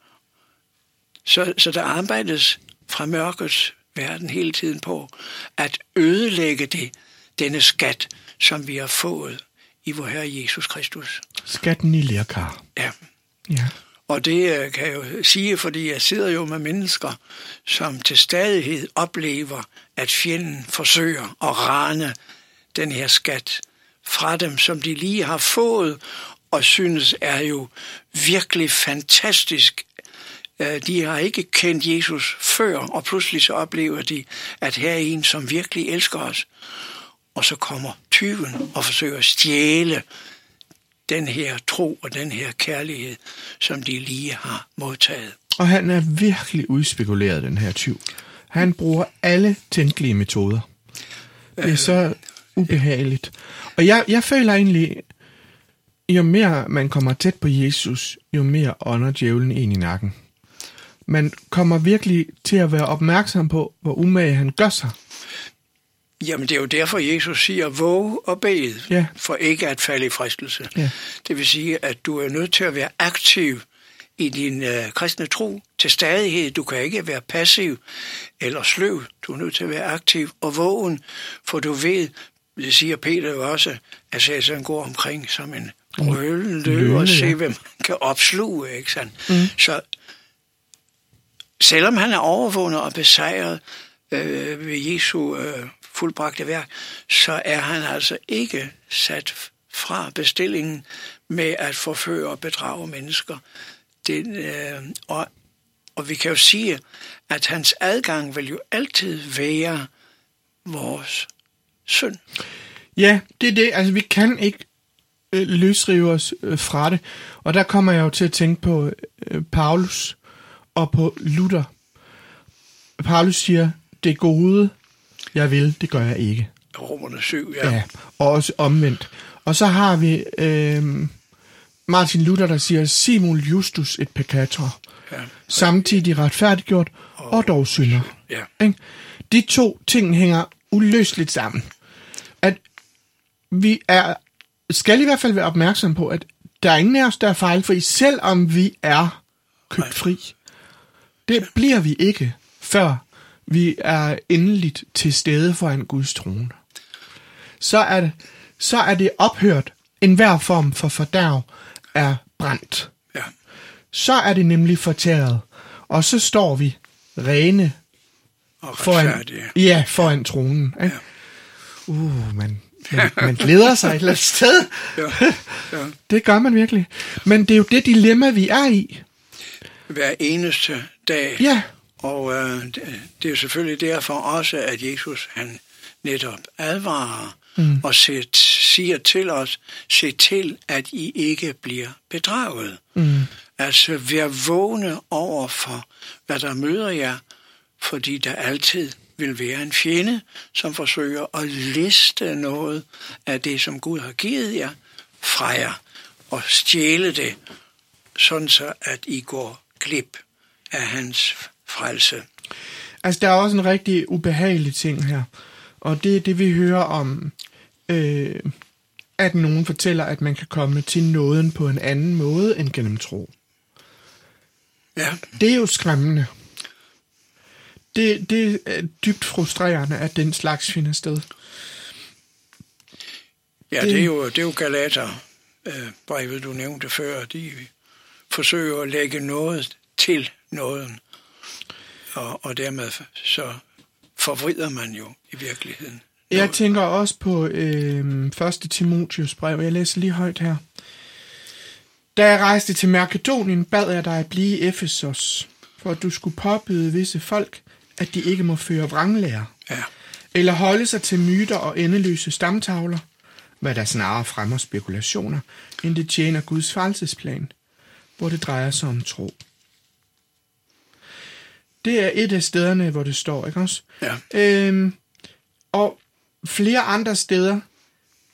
Så, så der arbejdes fra mørkets verden hele tiden på at ødelægge det, denne skat, som vi har fået i vor Herre Jesus Kristus. Skatten i lerkar. Ja. Ja. Og det kan jeg jo sige, fordi jeg sidder jo med mennesker, som til stadighed oplever, at fjenden forsøger at rane den her skat fra dem, som de lige har fået, og synes er jo virkelig fantastisk. De har ikke kendt Jesus før, og pludselig så oplever de, at her er en, som virkelig elsker os. Og så kommer tyven og forsøger at stjæle den her tro og den her kærlighed, som de lige har modtaget. Og han er virkelig udspekuleret, den her tyv. Han bruger alle tænkelige metoder. Det er så ubehageligt. Og jeg, jeg føler egentlig, jo mere man kommer tæt på Jesus, jo mere ånder djævlen en i nakken. Man kommer virkelig til at være opmærksom på, hvor umage han gør sig. Jamen, det er jo derfor, Jesus siger, våg og bed, ja. for ikke at falde i fristelse. Ja. Det vil sige, at du er nødt til at være aktiv i din øh, kristne tro til stadighed. Du kan ikke være passiv eller sløv. Du er nødt til at være aktiv og vågen, for du ved, det siger Peter jo også, at Satan går omkring som en brølende løve og se, hvem man kan opsluge, ikke sandt? Mm. Så selvom han er overvundet og besejret øh, ved Jesu øh, fuldbragte værk, så er han altså ikke sat fra bestillingen med at forføre og bedrage mennesker. Det, øh, og, og vi kan jo sige, at hans adgang vil jo altid være vores synd. Ja, det er det. Altså, vi kan ikke øh, løsrive os øh, fra det. Og der kommer jeg jo til at tænke på øh, Paulus og på Luther. Paulus siger, det gode, jeg vil, det gør jeg ikke. Romerne syv, ja. Ja, og også omvendt. Og så har vi øh, Martin Luther, der siger, simul justus et peccator. Ja. Samtidig retfærdiggjort og, og dog synder. Ja. De to ting hænger uløseligt sammen. At vi er, skal i hvert fald være opmærksom på, at der er ingen af os, der er fejlfri, selvom vi er købt fri. Det bliver vi ikke, før vi er endeligt til stede foran Guds trone. Så er det, så er det ophørt. Enhver form for fordærv er brændt. Ja. Så er det nemlig fortæret. Og så står vi rene foran, ja, foran tronen. Ikke? Ja. Uh, man, man, man glæder sig et eller andet sted. Ja. Ja. Det gør man virkelig. Men det er jo det dilemma, vi er i. Hver eneste dag. Ja. Og øh, det er jo selvfølgelig derfor også, at Jesus han netop advarer mm. og set, siger til os, se til, at I ikke bliver bedraget. Mm. Altså, vær vågne over for, hvad der møder jer, fordi der altid vil være en fjende, som forsøger at liste noget af det, som Gud har givet jer, fra jer, og stjæle det, sådan så, at I går glip af hans frelse. Altså, der er også en rigtig ubehagelig ting her, og det er det, vi hører om, øh, at nogen fortæller, at man kan komme til nåden på en anden måde end gennem tro. Ja. Det er jo skræmmende. Det, det er dybt frustrerende, at den slags finder sted. Ja, det, det er jo, det er jo Galater, øh, brevet du nævnte før, de forsøger at lægge noget til nåden, og, og dermed så forvrider man jo i virkeligheden. Jeg noget. tænker også på øh, første Timotheus brev, jeg læser lige højt her. Da jeg rejste til Makedonien, bad jeg dig at blive i Efesos, for at du skulle påbyde visse folk, at de ikke må føre vranglærer, ja. eller holde sig til myter og endeløse stamtavler, hvad der snarere fremmer spekulationer, end det tjener Guds frelsesplan, hvor det drejer sig om tro. Det er et af stederne, hvor det står, ikke også? Ja. Øhm, og flere andre steder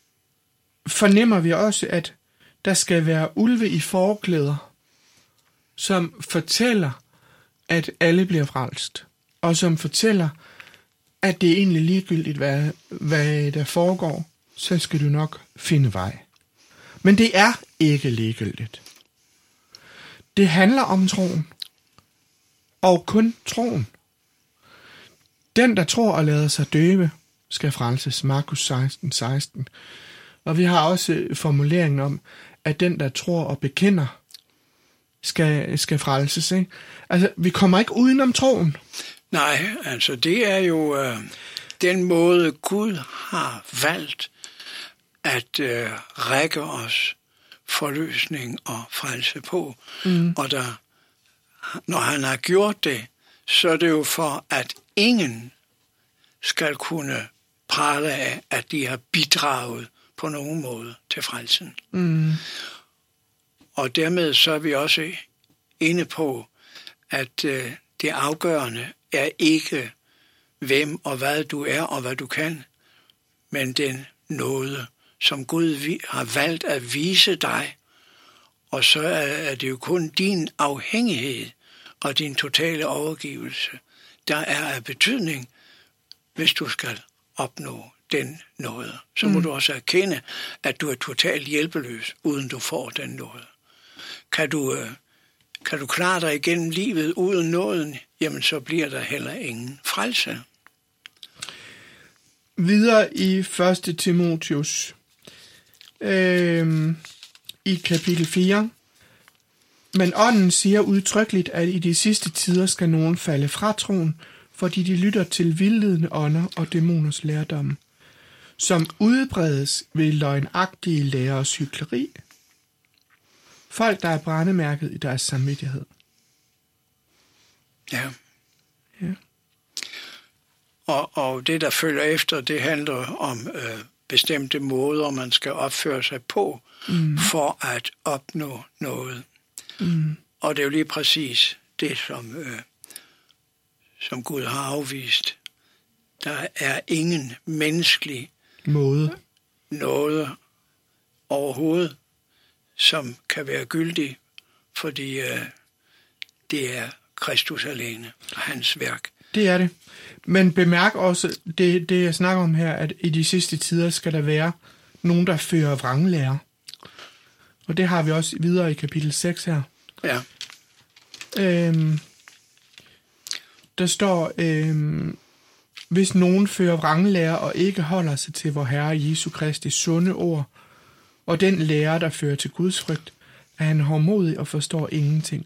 fornemmer vi også, at der skal være ulve i forklæder som fortæller, at alle bliver frelst, og som fortæller, at det er egentlig ligegyldigt, hvad, hvad der foregår, så skal du nok finde vej. Men det er ikke ligegyldigt. Det handler om troen, og kun troen. Den, der tror og lader sig døbe, skal frelses. Markus seksten, seksten. Og vi har også formuleringen om, at den, der tror og bekender, skal, skal frelses. Ikke? Altså, vi kommer ikke udenom troen. Nej, altså det er jo øh, den måde, Gud har valgt at øh, række os forløsning og frelse på. Mm. Og der, når han har gjort det, så er det jo for, at ingen skal kunne prale af, at de har bidraget på nogen måde til frelsen. Mm. Og dermed så er vi også inde på, at øh, det afgørende er ikke, hvem og hvad du er og hvad du kan, men den nåde, som Gud har valgt at vise dig. Og så er det jo kun din afhængighed og din totale overgivelse, der er af betydning, hvis du skal opnå den nåde. Så må mm. du også erkende, at du er totalt hjælpeløs, uden du får den nåde. Kan du, kan du klare dig igennem livet uden nåden, jamen så bliver der heller ingen frelse. Videre i første Timotheus, øh, i kapitel fire. Men ånden siger udtrykkeligt, at i de sidste tider skal nogen falde fra troen, fordi de lytter til vildledende ånder og dæmoners lærdom, som udbredes ved løgnagtige lærers hykleri. Folk, der er brændemærket i deres samvittighed. Ja. Ja. Og, og det, der følger efter, det handler om øh, bestemte måder, man skal opføre sig på, mm. for at opnå noget. Mm. Og det er jo lige præcis det, som, øh, som Gud har afvist. Der er ingen menneskelig måde noget overhovedet, som kan være gyldig, fordi øh, det er Kristus alene og hans værk. Det er det. Men bemærk også, det, det jeg snakker om her, at i de sidste tider skal der være nogen, der fører vranglære. Og det har vi også videre i kapitel seks her. Ja. Øhm, der står, øhm, hvis nogen fører vranglære og ikke holder sig til vor Herre Jesu Kristi sunde ord, og den lære, der fører til Guds frygt, er han hårdmodig og forstår ingenting.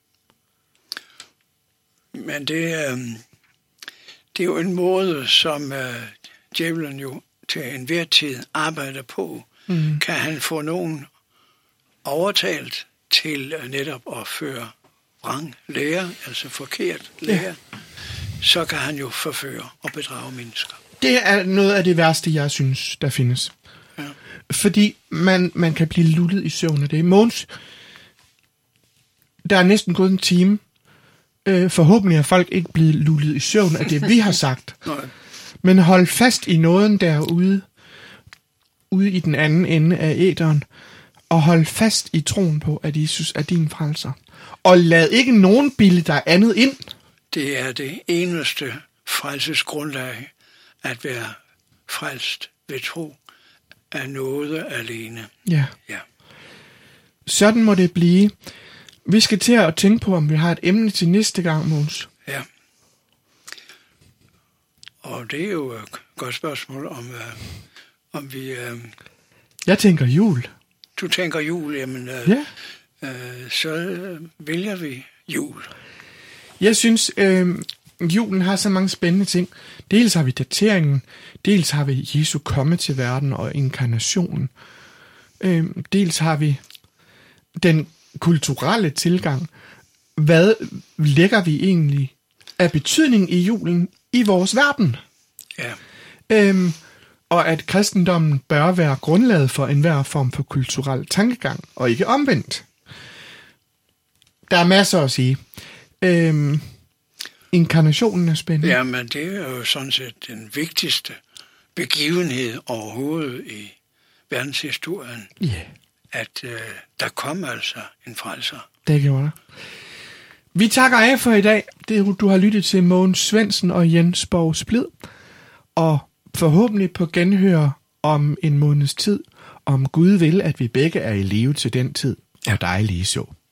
Men det, øh, det er jo en måde, som øh, djævlen jo til enhver tid arbejder på. Mm. Kan han få nogen overtalt til netop at føre vrang lære, altså forkert lære, ja. Så kan han jo forføre og bedrage mennesker. Det er noget af det værste, jeg synes, der findes. Ja. Fordi man, man kan blive luttet i søvn af det. Måns, der er næsten gået en time. Øh, forhåbentlig er folk ikke blevet luttet i søvn af det, vi har sagt. Nej. Men hold fast i nåden derude, ude i den anden ende af æteren, og hold fast i troen på, at Jesus er din frelser. Og lad ikke nogen bilde dig andet ind. Det er det eneste frelsesgrundlag, at være frelst ved tro af noget alene. Ja. Ja. Sådan må det blive. Vi skal til at tænke på, om vi har et emne til næste gang, Måns. Ja. Og det er jo et godt spørgsmål, om, uh, om vi... Uh... Jeg tænker jul. Du tænker jul, jamen... Uh, ja. Uh, så uh, vælger vi jul. Jeg synes, øh, julen har så mange spændende ting. Dels har vi dateringen, dels har vi Jesu komme til verden og inkarnationen. Øh, dels har vi den kulturelle tilgang. Hvad lægger vi egentlig af betydning i julen i vores verden? Ja. Øh, og at kristendommen bør være grundlaget for enhver form for kulturel tankegang, og ikke omvendt. Der er masser at sige. Øhm, inkarnationen er spændende. Ja, men det er jo sådan set den vigtigste begivenhed overhovedet i verdenshistorien. Ja. Yeah. At øh, der kom altså en frelser. Det gjorde der. Vi takker af for i dag. Det, du har lyttet til Mogens Svendsen og Jens Borg Splid. Og forhåbentlig på genhør om en måneds tid, om Gud vil, at vi begge er i live til den tid, og dig lige så.